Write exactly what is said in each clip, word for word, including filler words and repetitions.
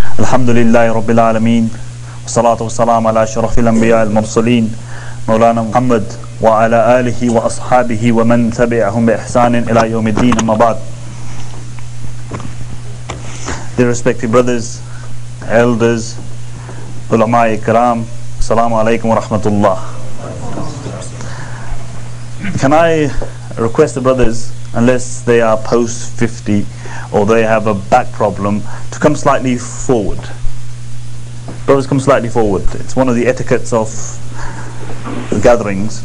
Alhamdulillahi Rabbil Alameen. Salatu wassalam ala ashrafil anbiya al-mursaleen. Mawlana Muhammad wa ala alihi wa ashabihi wa man tabi'ahum bi ihsanin ila yawmiddin, amma ba'd. Dear respected brothers, elders, ulama ikram, assalamu alaikum wa rahmatullah. Can I request the brothers, unless they are post fifty or they have a back problem, to come slightly forward? Brothers, come slightly forward. It's one of the etiquettes of the gatherings.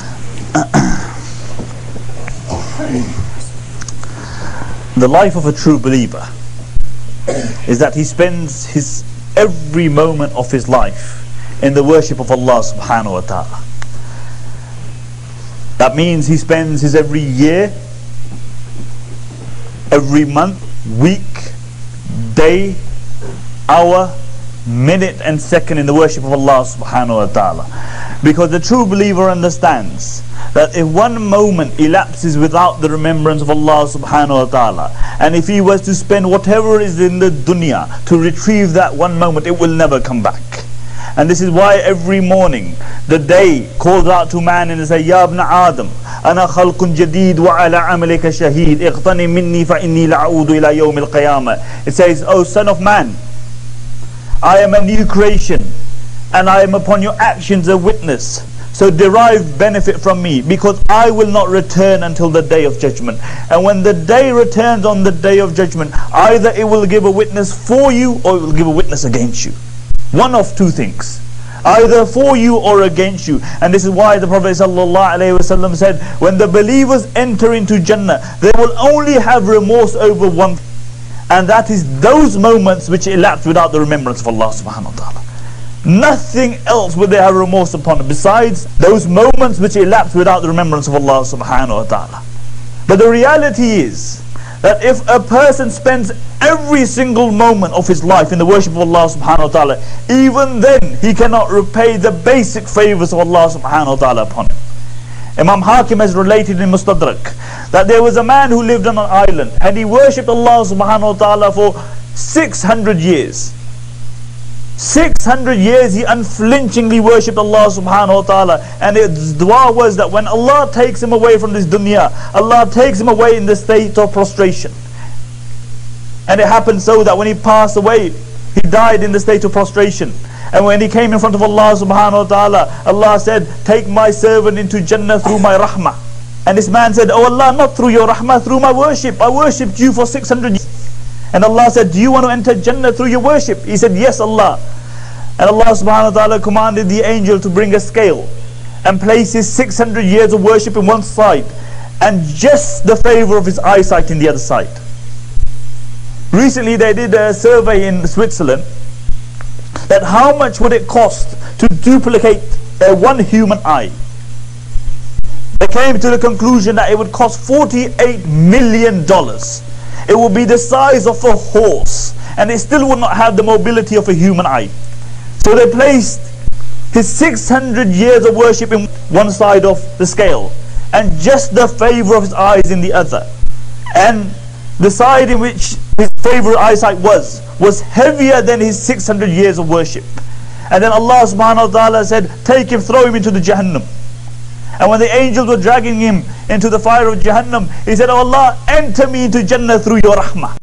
The life of a true believer is that he spends his every moment of his life in the worship of Allah subhanahu wa ta'ala. That means he spends his every year, every month, week, day, hour, minute and second in the worship of Allah subhanahu wa ta'ala. Because the true believer understands that if one moment elapses without the remembrance of Allah subhanahu wa ta'ala, and if he was to spend whatever is in the dunya to retrieve that one moment, it will never come back. And this is why every morning the day calls out to man and says, Ya ibn Adam, ana khalqun jadid wa ala amalika shaheed, iqtani minni fa inni la'udu ila yawm al-qiyamah. It says, O son of man, I am a new creation and I am upon your actions a witness. So derive benefit from me, because I will not return until the day of judgment. And when the day returns on the day of judgment, either it will give a witness for you or it will give a witness against you. One of two things, either for you or against you. And this is why the Prophet ﷺ said, when the believers enter into Jannah, they will only have remorse over one thing, and that is those moments which elapse without the remembrance of Allah subhanahu wa ta'ala. Nothing else will they have remorse upon besides those moments which elapse without the remembrance of Allah subhanahu wa ta'ala. But the reality is that if a person spends every single moment of his life in the worship of Allah subhanahu wa ta'ala, even then he cannot repay the basic favors of Allah subhanahu wa ta'ala upon him. Imam Hakim has related in Mustadrak that there was a man who lived on an island and he worshipped Allah subhanahu wa ta'ala for six hundred years. six hundred years he unflinchingly worshipped Allah subhanahu wa ta'ala, and his dua was that when Allah takes him away from this dunya, Allah takes him away in the state of prostration. And it happened so that when he passed away, he died in the state of prostration. And when he came in front of Allah subhanahu wa ta'ala, Allah said, take my servant into Jannah through my rahmah. And this man said, oh Allah, not through your rahmah, through my worship. I worshipped you for six hundred years. And Allah said, do you want to enter Jannah through your worship? He said, yes Allah. And Allah subhanahu wa ta'ala commanded the angel to bring a scale and place his six hundred years of worship in one side and just the favor of his eyesight in the other side. Recently they did a survey in Switzerland that how much would it cost to duplicate uh, one human eye. They came to the conclusion that it would cost forty-eight million dollars. It would be the size of a horse, and it still would not have the mobility of a human eye. So they placed his six hundred years of worship in one side of the scale and just the favor of his eyes in the other. And the side in which his favorite eyesight was, was heavier than his six hundred years of worship. And then Allah subhanahu wa ta'ala said, take him, throw him into the Jahannam. And when the angels were dragging him into the fire of Jahannam, he said, oh Allah, enter me into Jannah through your rahmah.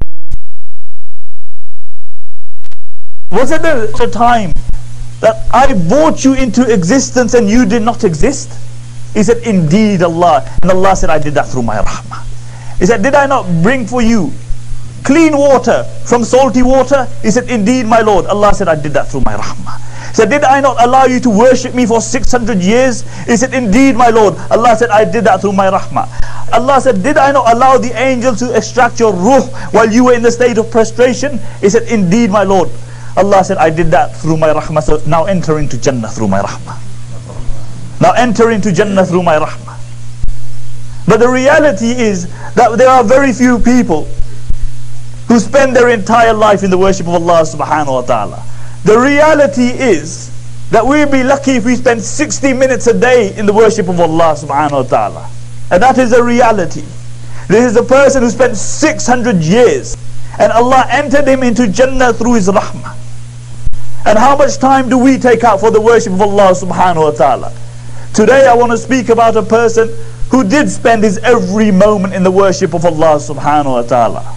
Was it the time that I brought you into existence and you did not exist? He said, indeed Allah. And Allah said, I did that through my rahmah. He said, did I not bring for you clean water from salty water? He said, indeed my Lord. Allah said, I did that through my rahmah. He said, did I not allow you to worship me for six hundred years? He said, indeed my Lord. Allah said, I did that through my rahmah. Allah said, did I not allow the angel to extract your ruh while you were in the state of prostration? He said, indeed my Lord. Allah said, I did that through my rahmah. So now enter into Jannah through my rahmah. Now enter into Jannah through my rahmah. But the reality is that there are very few people who spend their entire life in the worship of Allah subhanahu wa ta'ala. The reality is that we'll be lucky if we spend sixty minutes a day in the worship of Allah subhanahu wa ta'ala. And that is a reality. This is a person who spent six hundred years And Allah entered him into Jannah through his rahmah. And how much time do we take out for the worship of Allah subhanahu wa ta'ala? Today I want to speak about a person who did spend his every moment in the worship of Allah subhanahu wa ta'ala.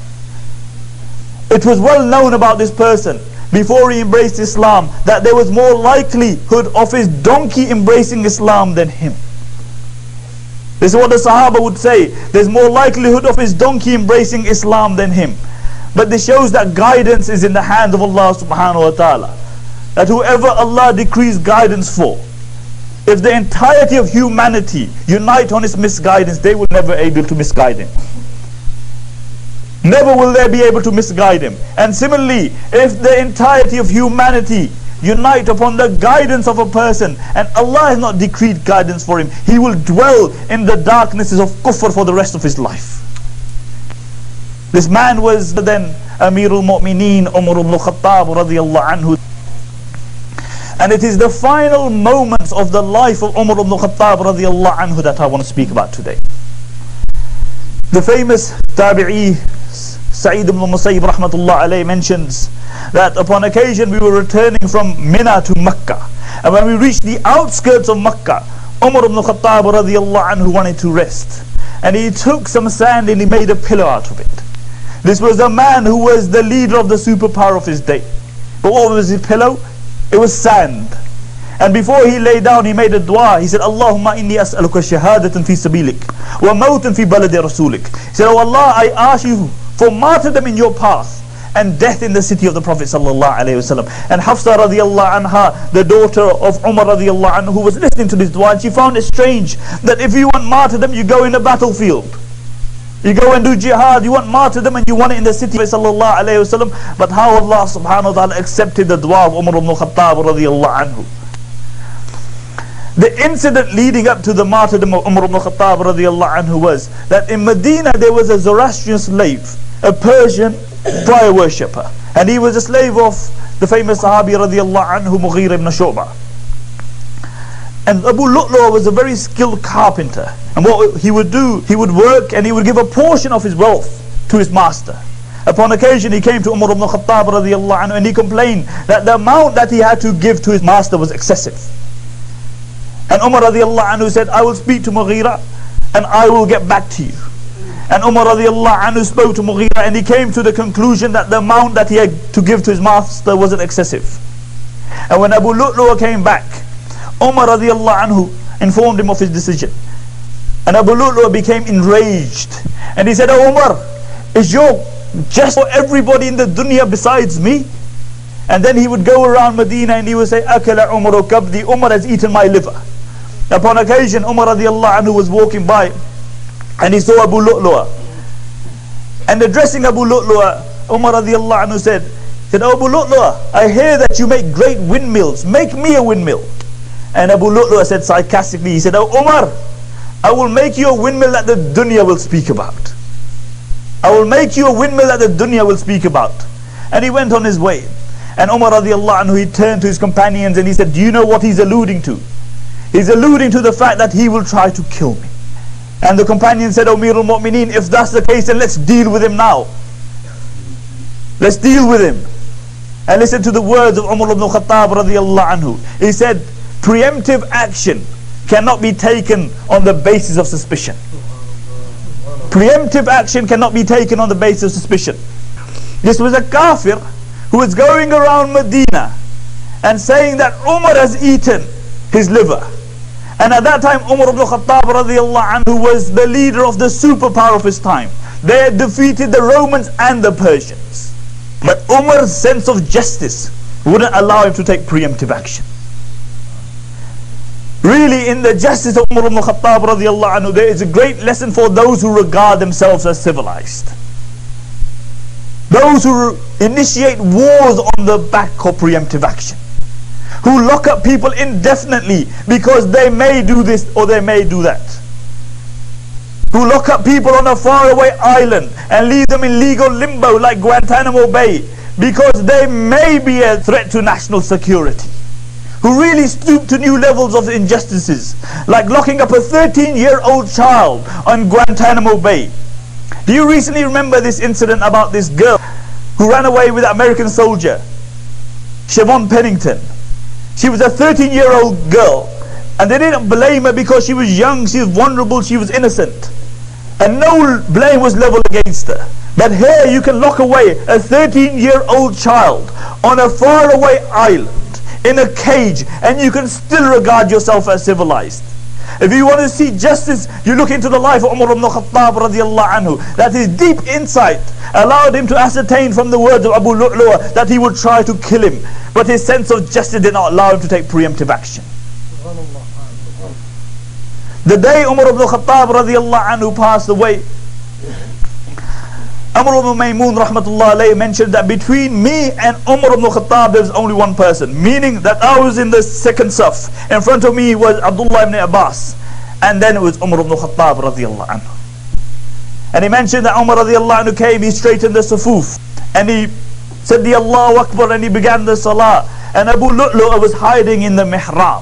It was well known about this person before he embraced Islam that there was more likelihood of his donkey embracing Islam than him. This is what the Sahaba would say. There's more likelihood of his donkey embracing Islam than him. But this shows that guidance is in the hands of Allah subhanahu wa ta'ala. That whoever Allah decrees guidance for, if the entirety of humanity unite on his misguidance, they will never be able to misguide him. Never will they be able to misguide him. And similarly, if the entirety of humanity unite upon the guidance of a person, and Allah has not decreed guidance for him, he will dwell in the darknesses of kufr for the rest of his life. This man was then Amirul Mu'mineen Umar ibn Khattab radiyallahu anhu. And it is the final moments of the life of Umar ibn Khattab radiyallahu anhu that I want to speak about today. The famous Tabi'i Sa'id ibn Musayyib rahmatullah alayhi mentions that upon occasion we were returning from Mina to Makkah, and when we reached the outskirts of Makkah, Umar ibn Khattab radiyallahu anhu wanted to rest, and he took some sand and he made a pillow out of it. This was a man who was the leader of the superpower of his day. But what was his pillow? It was sand. And before he lay down, he made a dua. He said, Allahumma inni as'aluka shahadatan fi sabilik wa mawtan fi baladi rasulik. He said, Oh Allah, I ask you for martyrdom in your path and death in the city of the Prophet sallallahu alaihi wasallam. And Hafsa radiyallahu anha, the daughter of Umar radiyallahu anhu, who was listening to this dua, and she found it strange that if you want martyrdom, you go in a battlefield. You go and do jihad, you want martyrdom, and you want it in the city of sallallahu alaihi wasallam. But how Allah subhanahu wa ta'ala accepted the dua of Umar ibn Khattab radiyallahu anhu. The incident leading up to the martyrdom of Umar ibn Khattab radiyallahu anhu was that in Medina there was a Zoroastrian slave, a Persian fire worshipper, and he was a slave of the famous Sahabi radiyallahu anhu Mughira ibn Shu'bah. And Abu Lu'lu'a was a very skilled carpenter, and what he would do, he would work and he would give a portion of his wealth to his master. Upon occasion he came to Umar ibn Khattab radiyallahu anhu and he complained that the amount that he had to give to his master was excessive. And Umar radiallahu anhu said, I will speak to Mughira and I will get back to you. And Umar radiallahu anhu spoke to Mughira and he came to the conclusion that the amount that he had to give to his master wasn't excessive. And when Abu Lu'lu'a came back, Umar radiallahu anhu informed him of his decision. And Abu Lu'lu'a became enraged. And he said, Oh Umar, is your just for everybody in the dunya besides me? And then he would go around Medina and he would say, Akala Umaru kabdi, Umar has eaten my liver. Upon occasion, Umar radiallahu anhu was walking by and he saw Abu Lu'lu'a. And addressing Abu Lu'lu'a, Umar radiallahu anhu said, said, Oh Abu Lu'lu'a, I hear that you make great windmills. Make me a windmill. And Abu Lu'lu'a said sarcastically, he said, Oh Umar, I will make you a windmill that the dunya will speak about. I will make you a windmill that the dunya will speak about. And he went on his way. And Umar radiallahu anhu, he turned to his companions and he said, do you know what he's alluding to? He's alluding to the fact that he will try to kill me. And the companion said, Amirul Mu'mineen, if that's the case, then let's deal with him now. Let's deal with him. And listen to the words of Umar ibn Khattab radiallahu anhu. He said, preemptive action cannot be taken on the basis of suspicion. Preemptive action cannot be taken on the basis of suspicion. This was a kafir who was going around Medina and saying that Umar has eaten his liver. And at that time Umar ibn Khattab radiallahu anhu was the leader of the superpower of his time. They had defeated the Romans and the Persians. But Umar's sense of justice wouldn't allow him to take preemptive action. Really, in the justice of Umar ibn Khattab radiallahu anhu, there is a great lesson for those who regard themselves as civilized. Those who initiate wars on the back of preemptive action, who lock up people indefinitely because they may do this or they may do that, who lock up people on a faraway island and leave them in legal limbo like Guantanamo Bay because they may be a threat to national security, who really stoop to new levels of injustices like locking up a thirteen year old child on Guantanamo Bay. Do you recently remember this incident about this girl who ran away with the American soldier, Siobhan Pennington. She was a thirteen year old girl, and they didn't blame her because she was young, she was vulnerable, she was innocent, and no blame was leveled against her. But here you can lock away a thirteen year old child on a faraway island in a cage, and you can still regard yourself as civilized. If you want to see justice, you look into the life of Umar ibn Khattab radiallahu anhu, that his deep insight allowed him to ascertain from the words of Abu Lu'lu'ah that he would try to kill him, but his sense of justice did not allow him to take preemptive action. The day Umar ibn Khattab radiallahu anhu passed away, Amr ibn Maymun rahmatullah alayhi mentioned that between me and Umar ibn Khattab there was only one person, meaning that I was in the second saf. In front of me was Abdullah ibn Abbas, and then it was Umar ibn Khattab radiallahu anhu. And he mentioned that Umar radiallahu anhu came, he straightened the sufuf, and he said the Allahu Akbar, and he began the salah, and Abu Lu'lu'ah was hiding in the mihrab.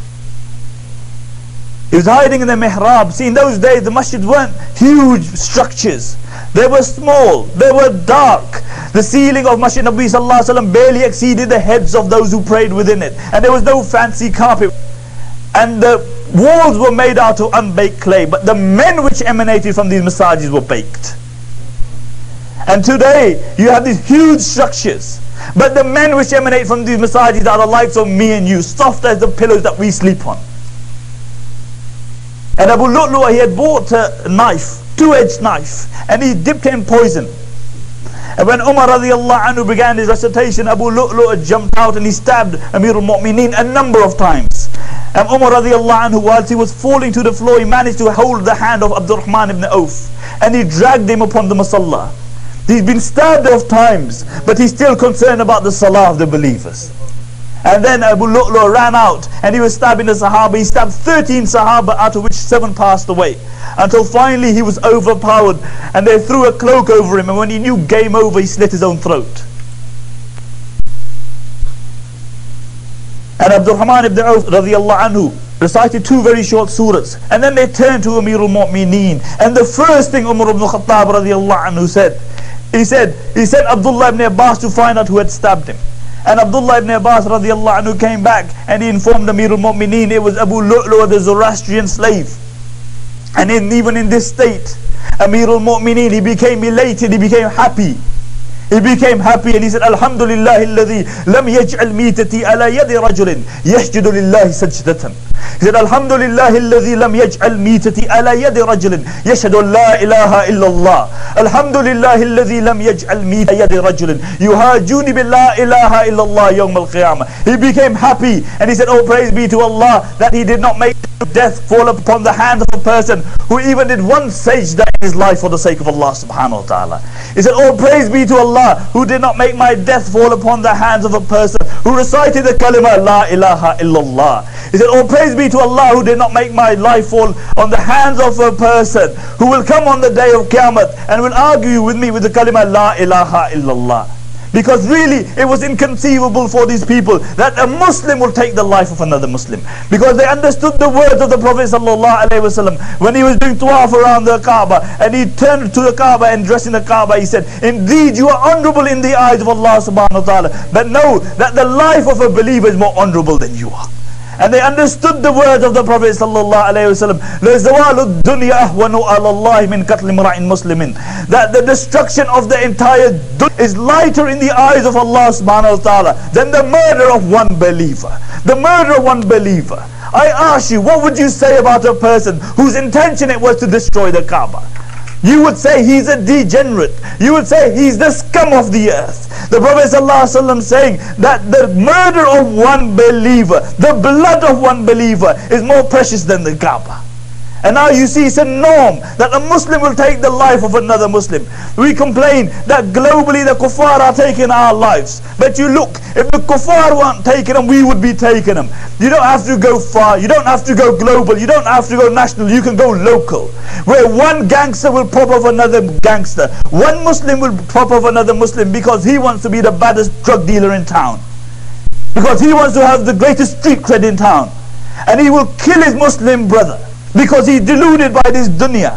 He was hiding in the mihrab. See, in those days the masjids weren't huge structures. They were small, they were dark. The ceiling of Masjid Nabi sallallahu alaihi wasallam barely exceeded the heads of those who prayed within it. And there was no fancy carpet. And the walls were made out of unbaked clay. But the men which emanated from these masajid were baked. And today you have these huge structures. But the men which emanate from these masajid are the likes of me and you, soft as the pillows that we sleep on. And Abu Lu'lu'ah, he had bought a knife, two-edged knife, and he dipped it in poison. And when Umar radiallahu anhu began his recitation, Abu Lu'lu'ah jumped out and he stabbed Amir al-Mu'mineen a number of times. And Umar radiallahu anhu, whilst he was falling to the floor, he managed to hold the hand of Abdurrahman ibn Auf, and he dragged him upon the Musalla. He's been stabbed of times, but he's still concerned about the salah of the believers. And then Abu Lu'lu'ah ran out and he was stabbing the Sahaba. He stabbed thirteen Sahaba, out of which seven passed away, until finally he was overpowered and they threw a cloak over him, and when he knew game over, he slit his own throat. And Abdurrahman ibn Auf radiallahu anhu recited two very short surahs, and then they turned to Amir al-Mu'mineen, and the first thing Umar ibn Khattab radiallahu anhu said, he said, he said Abdullah ibn Abbas to find out who had stabbed him. And Abdullah ibn Abbas radiallahu anhu came back and he informed Amir al-Mu'mineen it was Abu Lu'lu'ah, the Zoroastrian slave. And in, even in this state, Amir al-Mu'mineen, he became elated, he became happy. He became happy and he said, Alhamdulillah alladhi lam yaj'al mitati ala yadi rajulin yashjudu lillahi sajdatan. He said, Alhamdulillah alladhi lam yaj'al mitati ala yadi rajulin yashhadu la ilaha illallah. Alhamdulillah alladhi lam yaj'al mitati ala yadi rajulin yuhajuni bi la ilaha illallah yawm al-qiyamah. He became happy and he said, oh, praise be to Allah that he did not make death fall upon the hand of a person who even did one sajda in his life for the sake of Allah subhanahu wa ta'ala. He said, oh, praise be to Allah who did not make my death fall upon the hands of a person who recited the kalima la ilaha illallah. He said, oh, praise be to Allah who did not make my life fall on the hands of a person who will come on the day of Qiyamah and will argue with me with the kalima la ilaha illallah. Because really it was inconceivable for these people that a Muslim will take the life of another Muslim, because they understood the words of the Prophet sallallahu alaihi wasallam when he was doing tawaf around the Kaaba, and he turned to the Kaaba and dressed in the Kaaba, he said, indeed you are honorable in the eyes of Allah subhanahu wa ta'ala, but know that the life of a believer is more honorable than you are. And they understood the words of the Prophet sallallahu alaihi wasallam, لَزَوَالُ الدُّنْيَا أَهْوَنُ عَلَى اللَّهِ مِنْ قَتْلِ امْرَئٍ مُسْلِمٍ, that the destruction of the entire dunya is lighter in the eyes of Allah subhanahu wa ta'ala than the murder of one believer. The murder of one believer. I ask you, what would you say about a person whose intention it was to destroy the Kaaba? You would say he's a degenerate. You would say he's the scum of the earth. The Prophet ﷺ saying that the murder of one believer, the blood of one believer is more precious than the Kaaba. And now you see it's a norm that a Muslim will take the life of another Muslim. We complain that globally the kuffar are taking our lives. But you look, if the kuffar weren't taking them, we would be taking them. You don't have to go far, you don't have to go global, you don't have to go national, you can go local. Where one gangster will prop off another gangster. One Muslim will prop off another Muslim because he wants to be the baddest drug dealer in town. Because he wants to have the greatest street cred in town. And he will kill his Muslim brother because he's deluded by this dunya.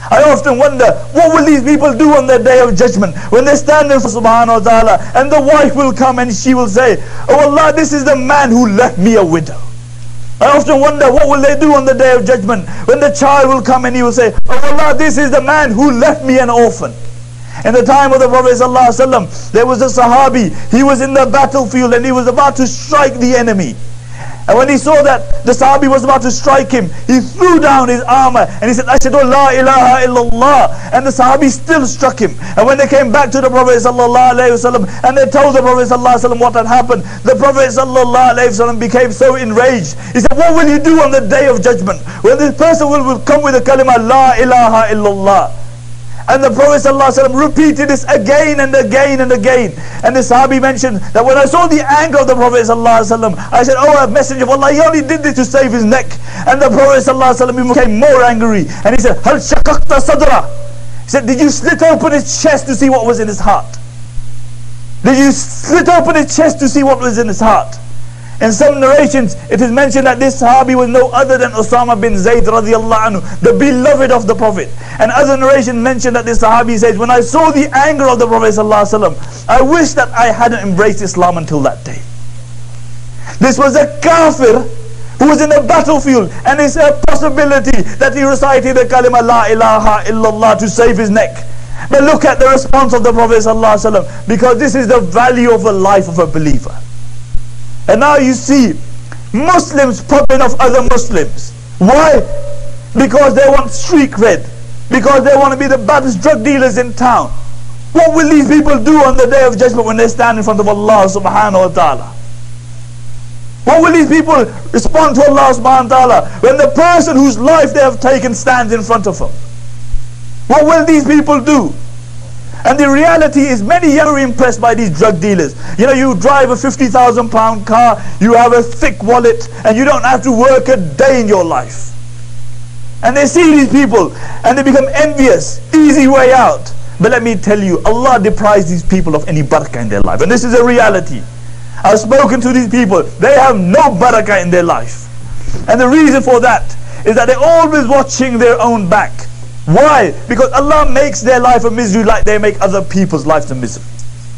I often wonder, what will these people do on the day of judgment when they stand in front of subhanahu wa ta'ala, and the wife will come and she will say, oh Allah, this is the man who left me a widow. I often wonder, what will they do on the day of judgment when the child will come and he will say, oh Allah, this is the man who left me an orphan. In the time of the Prophet ﷺ, there was a Sahabi. He was in the battlefield and he was about to strike the enemy. And when he saw that the Sahabi was about to strike him, he threw down his armor and he said, Ashhadu la ilaha illallah. And the Sahabi still struck him. And when they came back to the Prophet ﷺ and they told the Prophet ﷺ what had happened, the Prophet ﷺ became so enraged. He said, what will you do on the day of judgment when this person will, will come with the kalima la ilaha illallah? And the Prophet ﷺ repeated this again and again and again. And the Sahabi mentioned that when I saw the anger of the Prophet ﷺ, I said, oh, a messenger of Allah, he only did this to save his neck. And the Prophet ﷺ became more angry. And he said, Hal shakakta sadra? He said, did you slit open his chest to see what was in his heart? Did you slit open his chest to see what was in his heart? In some narrations, it is mentioned that this Sahabi was no other than Usama bin Zayd radiallahu anhu, the beloved of the Prophet. And other narrations mention that this Sahabi says, when I saw the anger of the Prophet sallallahu alaihi wasallam, I wish that I hadn't embraced Islam until that day. This was a kafir who was in the battlefield, and it's a possibility that he recited the kalima la ilaha illallah to save his neck. But look at the response of the Prophet sallallahu alaihi wasallam, because this is the value of a life of a believer. And now you see Muslims popping off other Muslims. Why? Because they want street cred. Because they want to be the baddest drug dealers in town. What will these people do on the day of judgment when they stand in front of Allah subhanahu wa ta'ala? What will these people respond to Allah subhanahu wa ta'ala when the person whose life they have taken stands in front of them? What will these people do? And the reality is, many are impressed by these drug dealers. You know, you drive a fifty thousand pound car, you have a thick wallet, and you don't have to work a day in your life. And they see these people, and they become envious. Easy way out. But let me tell you, Allah deprives these people of any barakah in their life. And this is a reality. I've spoken to these people. They have no barakah in their life. And the reason for that is that they're always watching their own back. Why? Because Allah makes their life a misery like they make other people's lives a misery.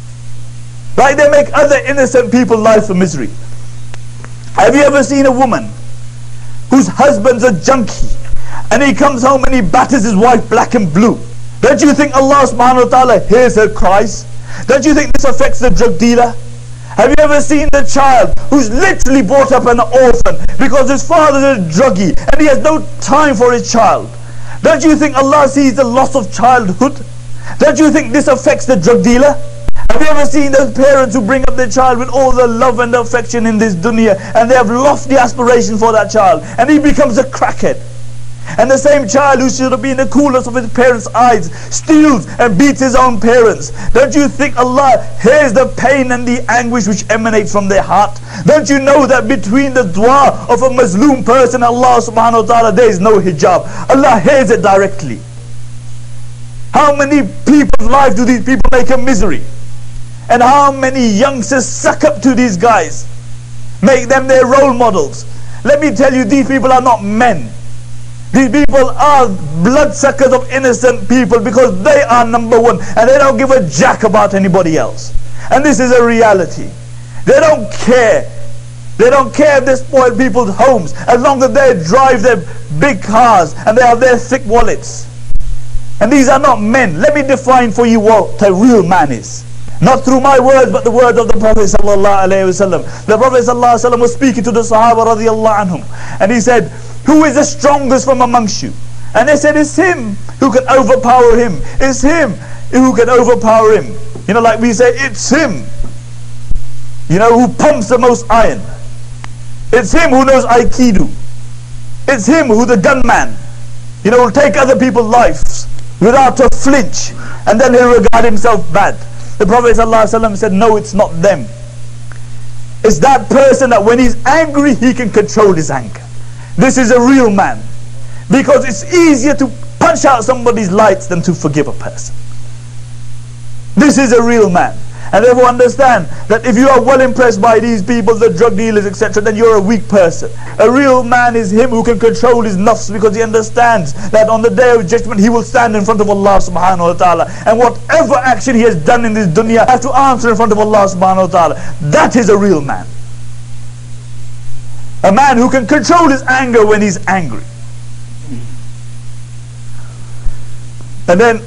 Like they make other innocent people's lives a misery. Have you ever seen a woman whose husband's a junkie and he comes home and he batters his wife black and blue? Don't you think Allah subhanahu wa ta'ala hears her cries? Don't you think this affects the drug dealer? Have you ever seen the child who's literally brought up an orphan because his father's a druggie and he has no time for his child? Don't you think Allah sees the loss of childhood? Don't you think this affects the drug dealer? Have you ever seen those parents who bring up their child with all the love and affection in this dunya, and they have lofty aspirations for that child, and he becomes a crackhead? And the same child who should have been the coolest of his parents' eyes steals and beats his own parents. Don't you think Allah hears the pain and the anguish which emanates from their heart? Don't you know that between the dua of a Muslim person and Allah subhanahu wa ta'ala there is no hijab? Allah hears it directly. How many people's lives do these people make a misery? And how many youngsters suck up to these guys? Make them their role models. Let me tell you, these people are not men. These people are bloodsuckers of innocent people because they are number one and they don't give a jack about anybody else. And this is a reality. They don't care. They don't care if they spoil people's homes as long as they drive their big cars and they have their thick wallets. And these are not men. Let me define for you what a real man is. Not through my words, but the words of the Prophet sallallahu alaihi wasallam. The Prophet sallallahu alaihi wasallam was speaking to the Sahaba radiallahu anhum, and he said, who is the strongest from amongst you? And they said, it's him who can overpower him. It's him who can overpower him. You know, like we say, it's him, you know, who pumps the most iron. It's him who knows Aikido. It's him who the gunman, you know, will take other people's lives without a flinch, and then he'll regard himself bad. The Prophet ﷺ said, no, it's not them. It's that person that when he's angry, he can control his anger. This is a real man. Because it's easier to punch out somebody's lights than to forgive a person. This is a real man. And therefore understand that if you are well impressed by these people, the drug dealers, et cetera, then you're a weak person. A real man is him who can control his nafs, because he understands that on the day of judgment he will stand in front of Allah subhanahu wa ta'ala, and whatever action he has done in this dunya has to answer in front of Allah subhanahu wa ta'ala. That is a real man. A man who can control his anger when he's angry. And then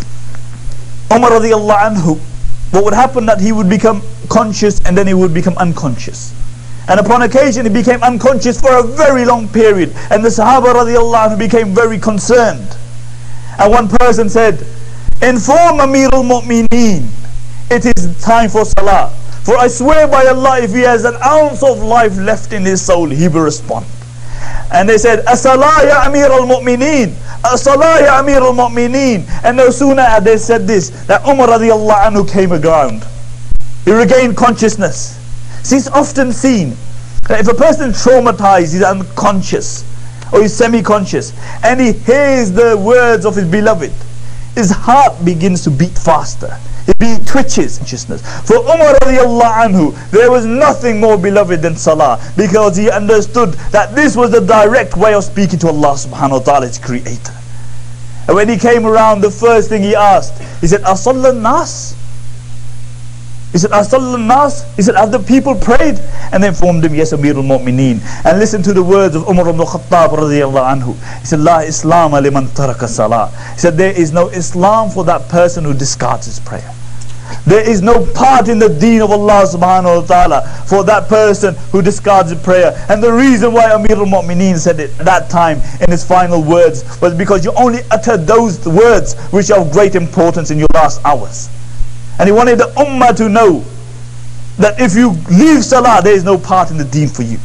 Umar radiallahu anhu, what would happen that he would become conscious and then he would become unconscious. And upon occasion he became unconscious for a very long period, and the Sahaba radiallahu anhu became very concerned. And one person said, inform Amir al-Mu'mineen, it is time for salah. For I swear by Allah, if he has an ounce of life left in his soul, he will respond. And they said, as-salah ya Amir al-Mu'mineen, as-salah ya Amir al-Mu'mineen. And no sooner had they said this, that Umar radiallahu anhu came aground. He regained consciousness. See, it's often seen that if a person is traumatized, he's unconscious or he's semi-conscious, and he hears the words of his beloved, his heart begins to beat faster. He twitches consciousness. For Umar radiallahu anhu, there was nothing more beloved than salah, because he understood that this was the direct way of speaking to Allah subhanahu wa ta'ala, his creator. And when he came around, the first thing he asked, he said, Asalla nas? He said, Asalla nas? He said, have the people prayed? And they informed him, yes, Amir al-Mu'mineen. And listen to the words of Umar ibn Khattab radiallahu anhu. He said, La Islam liman taraka salah. He said, there is no Islam for that person who discards his prayer. There is no part in the deen of Allah subhanahu wa ta'ala for that person who discards his prayer. And the reason why Amir al-Mu'mineen said it at that time in his final words was because you only utter those words which are of great importance in your last hours. And he wanted the ummah to know that if you leave salah, there is no part in the deen for you.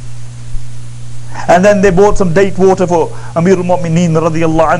And then they bought some date water for Amir al-Mu'mineen radiallahu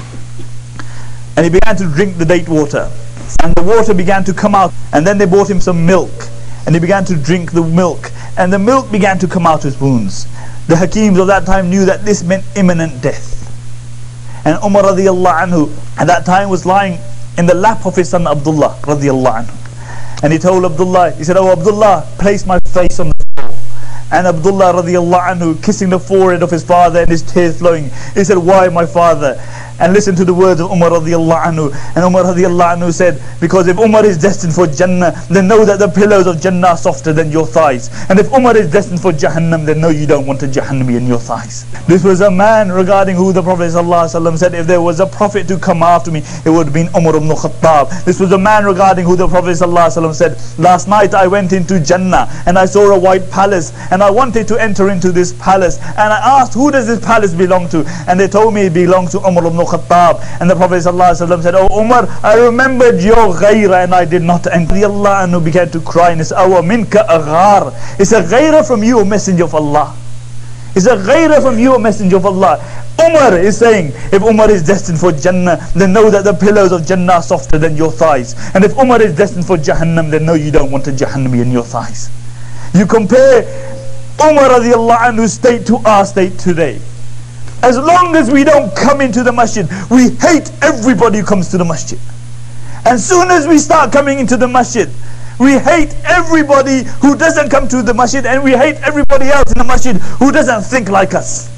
anhu. And he began to drink the date water. And the water began to come out. And then they bought him some milk. And he began to drink the milk. And the milk began to come out his wounds. The Hakims of that time knew that this meant imminent death. And Umar radiallahu anhu at that time was lying in the lap of his son Abdullah radiallahu anhu. And he told Abdullah, he said, oh Abdullah, place my face on the floor. And Abdullah radiallahu anhu, kissing the forehead of his father and his tears flowing, he said, why my father? And listen to the words of Umar radiallahu anhu. And Umar radiallahu anhu said, because if Umar is destined for Jannah, then know that the pillows of Jannah are softer than your thighs. And if Umar is destined for Jahannam, then know you don't want a Jahannami in your thighs. This was a man regarding who the Prophet ﷺ said, if there was a prophet to come after me, it would have been Umar ibn Khattab. This was a man regarding who the Prophet ﷺ said, last night I went into Jannah and I saw a white palace, and I wanted to enter into this palace, and I asked, who does this palace belong to? And they told me it belongs to Umar ibn Khattab. And the Prophet ﷺ said, oh Umar, I remembered your ghaira and I did not enter. Allah anhu began to cry and he said, awa minka aghar. It's a ghaira from you, O Messenger of Allah. It's a ghaira from you, O Messenger of Allah. Umar is saying, if Umar is destined for Jannah, then know that the pillows of Jannah are softer than your thighs. And if Umar is destined for Jahannam, then know you don't want a Jahannami in your thighs. You compare Umar radiallahu anhu's state to our state today. As long as we don't come into the masjid, we hate everybody who comes to the masjid. As soon as we start coming into the masjid, we hate everybody who doesn't come to the masjid, and we hate everybody else in the masjid who doesn't think like us.